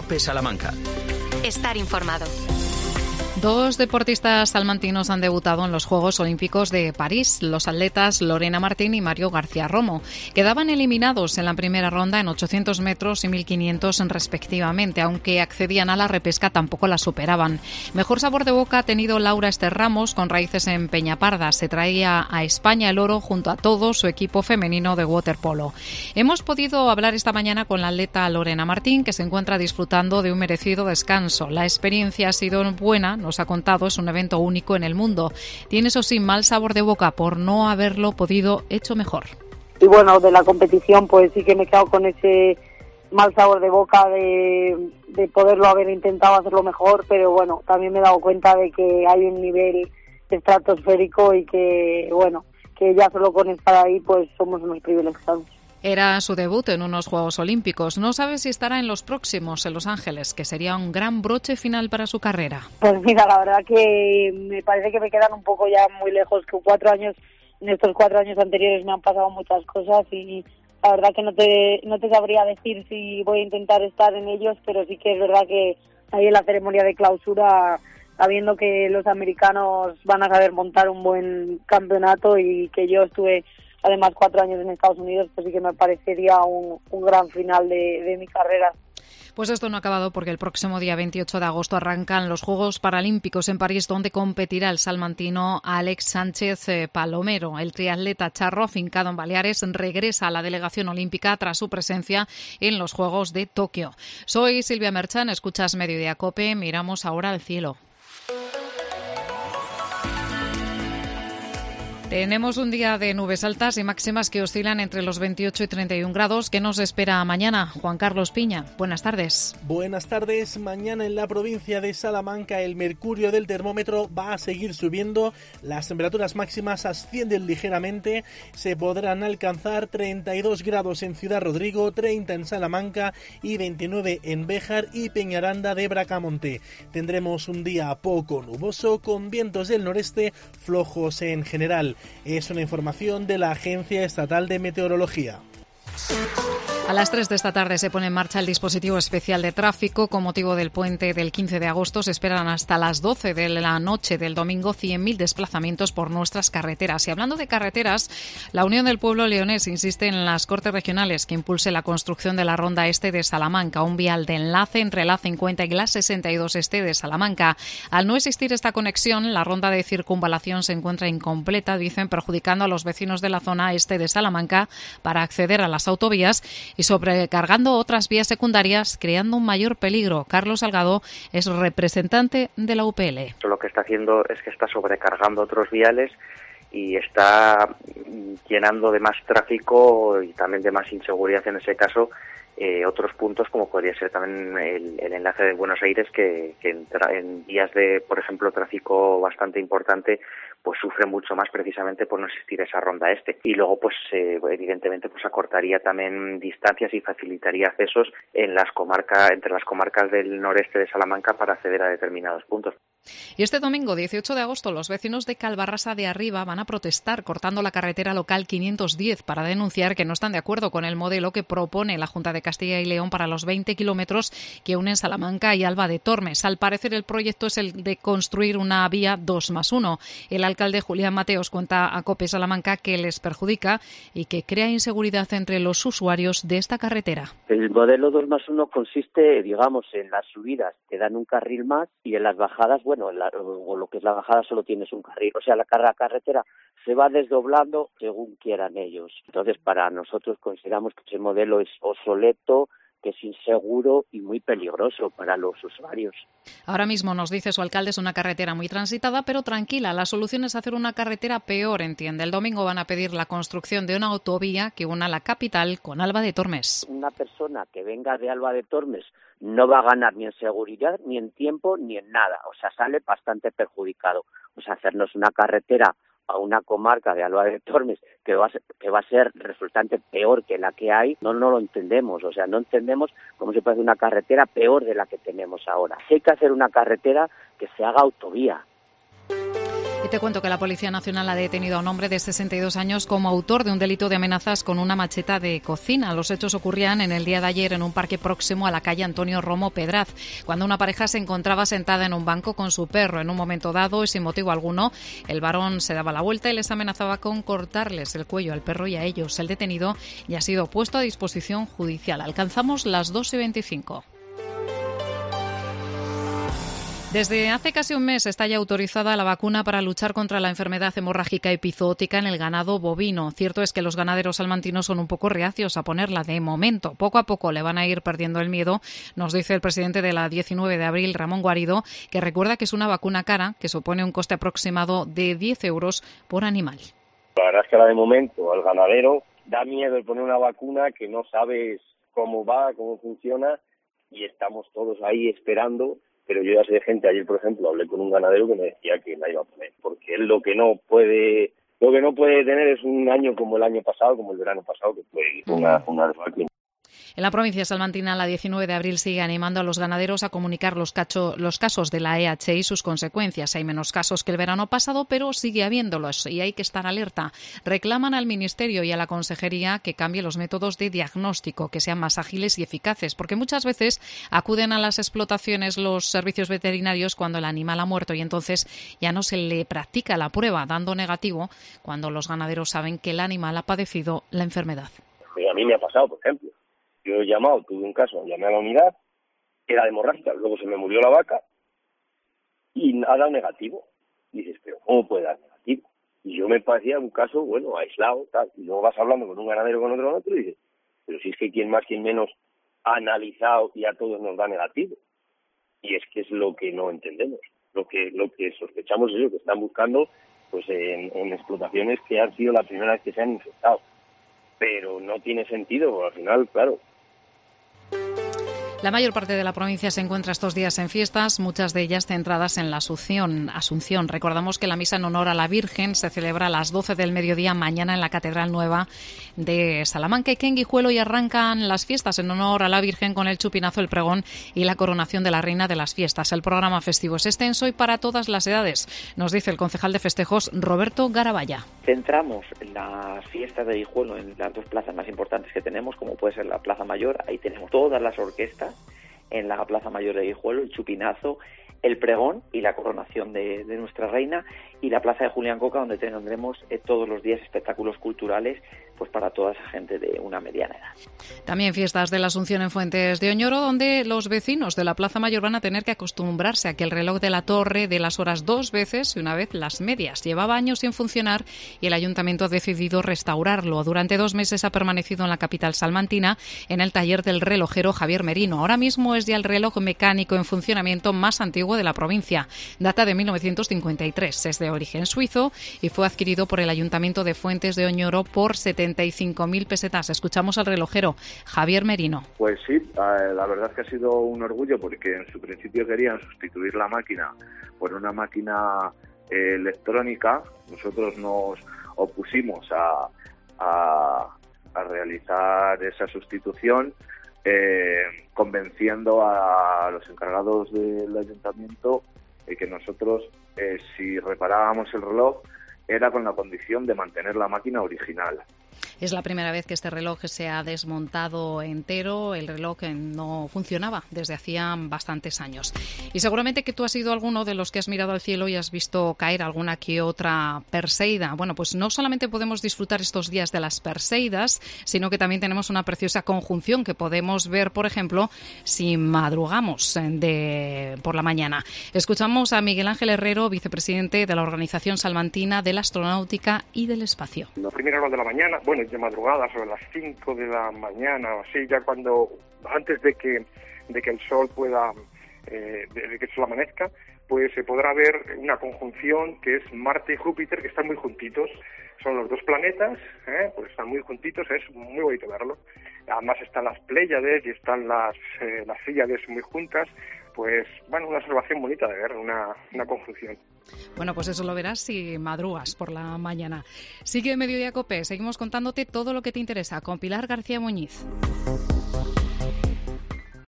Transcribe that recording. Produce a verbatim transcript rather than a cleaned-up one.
COPE Salamanca. Estar informado. Dos deportistas salmantinos han debutado en los Juegos Olímpicos de París, los atletas Lorena Martín y Mario García Romo. Quedaban eliminados en la primera ronda en ochocientos metros y mil quinientos respectivamente, aunque accedían a la repesca tampoco la superaban. Mejor sabor de boca ha tenido Laura Ester Ramos, con raíces en Peñaparda. Se traía a España el oro junto a todo su equipo femenino de waterpolo. Hemos podido hablar esta mañana con la atleta Lorena Martín, que se encuentra disfrutando de un merecido descanso. La experiencia ha sido buena, nos ha contado, es un evento único en el mundo. Tiene, eso sí, mal sabor de boca por no haberlo podido hecho mejor. Y bueno, de la competición pues sí que me he quedado con ese mal sabor de boca de, de poderlo haber intentado hacerlo mejor, pero bueno, también me he dado cuenta de que hay un nivel estratosférico y que bueno, que ya solo con estar ahí pues somos unos privilegiados. Era su debut en unos Juegos Olímpicos. No sabe si estará en los próximos en Los Ángeles, que sería un gran broche final para su carrera. Pues mira, la verdad que me parece que me quedan un poco ya muy lejos, que cuatro años, en estos cuatro años anteriores me han pasado muchas cosas y la verdad que no te, no te sabría decir si voy a intentar estar en ellos, pero sí que es verdad que ahí en la ceremonia de clausura, sabiendo que los americanos van a saber montar un buen campeonato y que yo estuve además cuatro años en Estados Unidos, pues sí que me parecería un, un gran final de, de mi carrera. Pues esto no ha acabado, porque el próximo día veintiocho de agosto arrancan los Juegos Paralímpicos en París, donde competirá el salmantino Alex Sánchez Palomero. El triatleta charro, afincado en Baleares, regresa a la delegación olímpica tras su presencia en los Juegos de Tokio. Soy Silvia Merchan, escuchas Mediodía COPE, miramos ahora al cielo. Tenemos un día de nubes altas y máximas que oscilan entre los veintiocho y treinta y un grados. ¿Qué nos espera mañana? Juan Carlos Piña, buenas tardes. Buenas tardes. Mañana en la provincia de Salamanca el mercurio del termómetro va a seguir subiendo. Las temperaturas máximas ascienden ligeramente. Se podrán alcanzar treinta y dos grados en Ciudad Rodrigo, treinta en Salamanca y veintinueve en Béjar y Peñaranda de Bracamonte. Tendremos un día poco nuboso con vientos del noreste flojos en general. Es una información de la Agencia Estatal de Meteorología. A las tres de esta tarde se pone en marcha el dispositivo especial de tráfico. Con motivo del puente del quince de agosto se esperan hasta las doce de la noche del domingo cien mil desplazamientos por nuestras carreteras. Y hablando de carreteras, la Unión del Pueblo Leonés insiste en las Cortes Regionales que impulse la construcción de la Ronda Este de Salamanca, un vial de enlace entre la cincuenta y la sesenta y dos Este de Salamanca. Al no existir esta conexión, la ronda de circunvalación se encuentra incompleta, dicen, perjudicando a los vecinos de la zona este de Salamanca para acceder a las autovías y sobrecargando otras vías secundarias, creando un mayor peligro. Carlos Salgado es representante de la U P L. Lo que está haciendo es que está sobrecargando otros viales y está llenando de más tráfico y también de más inseguridad en ese caso eh, otros puntos, como podría ser también el, el enlace de Buenos Aires, que, que en, tra- en días de, por ejemplo, tráfico bastante importante, pues sufre mucho más precisamente por no existir esa ronda este. Y luego, pues eh, evidentemente, pues acortaría también distancias y facilitaría accesos en las comarcas, entre las comarcas del noreste de Salamanca para acceder a determinados puntos. Y este domingo, dieciocho de agosto, los vecinos de Calvarrasa de Arriba van a protestar cortando la carretera local quinientos diez para denunciar que no están de acuerdo con el modelo que propone la Junta de Castilla y León para los veinte kilómetros que unen Salamanca y Alba de Tormes. Al parecer, el proyecto es el de construir una vía dos más uno. El alcalde Julián Mateos cuenta a COPE Salamanca que les perjudica y que crea inseguridad entre los usuarios de esta carretera. El modelo dos más uno consiste, digamos, en las subidas te dan un carril más y en las bajadas, bueno, en la, o lo que es la bajada solo tienes un carril. O sea, la, la carretera se va desdoblando según quieran ellos. Entonces, para nosotros consideramos que ese modelo es obsoleto, que es inseguro y muy peligroso para los usuarios. Ahora mismo, nos dice su alcalde, es una carretera muy transitada, pero tranquila. La solución es hacer una carretera peor, entiende. El domingo van a pedir la construcción de una autovía que una la capital con Alba de Tormes. Una persona que venga de Alba de Tormes no va a ganar ni en seguridad, ni en tiempo, ni en nada. O sea, sale bastante perjudicado. O sea, hacernos una carretera a una comarca de Alba de Tormes que va a ser, que va a ser resultante peor que la que hay, no, no lo entendemos. O sea, no entendemos cómo se puede hacer una carretera peor de la que tenemos ahora. Si hay que hacer una carretera que se haga autovía. Y te cuento que la Policía Nacional ha detenido a un hombre de sesenta y dos años como autor de un delito de amenazas con una macheta de cocina. Los hechos ocurrían en el día de ayer en un parque próximo a la calle Antonio Romo Pedraz, cuando una pareja se encontraba sentada en un banco con su perro. En un momento dado y sin motivo alguno, el varón se daba la vuelta y les amenazaba con cortarles el cuello al perro y a ellos. El detenido ya ha sido puesto a disposición judicial. Alcanzamos las dos y veinticinco. Desde hace casi un mes está ya autorizada la vacuna para luchar contra la enfermedad hemorrágica epizootica en el ganado bovino. Cierto es que los ganaderos salmantinos son un poco reacios a ponerla de momento. Poco a poco le van a ir perdiendo el miedo, nos dice el presidente de la diecinueve de abril, Ramón Guarido, que recuerda que es una vacuna cara que supone un coste aproximado de diez euros por animal. La verdad es que ahora de momento al ganadero da miedo el poner una vacuna que no sabes cómo va, cómo funciona, y estamos todos ahí esperando. Pero yo ya sé de gente, ayer por ejemplo hablé con un ganadero que me decía que la iba a poner, porque él lo que no puede, lo que no puede tener es un año como el año pasado, como el verano pasado, que fue una, una debacle. En la provincia salmantina, la diecinueve de abril sigue animando a los ganaderos a comunicar los, cacho, los casos de la E H y sus consecuencias. Hay menos casos que el verano pasado, pero sigue habiéndolos y hay que estar alerta. Reclaman al Ministerio y a la Consejería que cambie los métodos de diagnóstico, que sean más ágiles y eficaces, porque muchas veces acuden a las explotaciones los servicios veterinarios cuando el animal ha muerto y entonces ya no se le practica la prueba, dando negativo cuando los ganaderos saben que el animal ha padecido la enfermedad. Y a mí me ha pasado, por ejemplo. Yo he llamado, tuve un caso, llamé a la unidad, era de hemorrágica, luego se me murió la vaca y ha dado negativo. Y dices, pero ¿cómo puede dar negativo? Y yo me parecía un caso, bueno, aislado, tal. Y luego vas hablando con un ganadero, con otro, con otro, y dices, pero si es que quien más, quien menos ha analizado y a todos nos da negativo. Y es que es lo que no entendemos. Lo que lo que sospechamos es eso, que están buscando pues en, en explotaciones que han sido la primera vez que se han infectado. Pero no tiene sentido, porque al final, claro. La mayor parte de la provincia se encuentra estos días en fiestas, muchas de ellas centradas en la Asunción. Asunción. Recordamos que la misa en honor a la Virgen se celebra a las doce del mediodía mañana en la Catedral Nueva de Salamanca y que en Guijuelo y arrancan las fiestas en honor a la Virgen con el chupinazo, el pregón y la coronación de la reina de las fiestas. El programa festivo es extenso y para todas las edades, nos dice el concejal de festejos Roberto Garabaya. Centramos las fiestas de Guijuelo en las dos plazas más importantes que tenemos, como puede ser la Plaza Mayor. Ahí tenemos todas las orquestas en la Plaza Mayor de Guijuelo, el chupinazo, el pregón y la coronación de, de nuestra reina, y la Plaza de Julián Coca, donde tendremos eh, todos los días espectáculos culturales pues para toda esa gente de una mediana edad. También fiestas de la Asunción en Fuentes de Oñoro, donde los vecinos de la Plaza Mayor van a tener que acostumbrarse a que el reloj de la torre dé las horas dos veces y una vez las medias. Llevaba años sin funcionar y el ayuntamiento ha decidido restaurarlo. Durante dos meses ha permanecido en la capital salmantina en el taller del relojero Javier Merino. Ahora mismo es ya el reloj mecánico en funcionamiento más antiguo de la provincia. Data de mil novecientos cincuenta y tres. Es de origen suizo y fue adquirido por el ayuntamiento de Fuentes de Oñoro por setenta y cinco mil pesetas. Escuchamos al relojero Javier Merino. Pues sí, la verdad es que ha sido un orgullo porque en su principio querían sustituir la máquina por una máquina eh, electrónica. Nosotros nos opusimos a, a, a realizar esa sustitución, eh, convenciendo a los encargados del ayuntamiento de que nosotros, eh, si reparábamos el reloj, era con la condición de mantener la máquina original. Es la primera vez que este reloj se ha desmontado entero. El reloj no funcionaba desde hacía bastantes años. Y seguramente que tú has sido alguno de los que has mirado al cielo y has visto caer alguna que otra perseida. Bueno, pues no solamente podemos disfrutar estos días de las perseidas, sino que también tenemos una preciosa conjunción que podemos ver, por ejemplo, si madrugamos de, por la mañana. Escuchamos a Miguel Ángel Herrero, vicepresidente de la Organización Salmantina de la Astronáutica y del Espacio. Las primeras horas de la mañana, bueno, de madrugada, sobre las cinco de la mañana o así, ya cuando, antes de que de que el sol pueda, eh, de, de que el sol amanezca, pues se podrá ver una conjunción que es Marte y Júpiter, que están muy juntitos. Son los dos planetas, ¿eh? Pues están muy juntitos, es muy bonito verlo. Además están las Pléyades y están las, eh, las Fíades muy juntas. Pues, bueno, una observación bonita de ver, una, una conjunción. Bueno, pues eso lo verás si madrugas por la mañana. Sigue Mediodía Cope, seguimos contándote todo lo que te interesa con Pilar García Muñiz.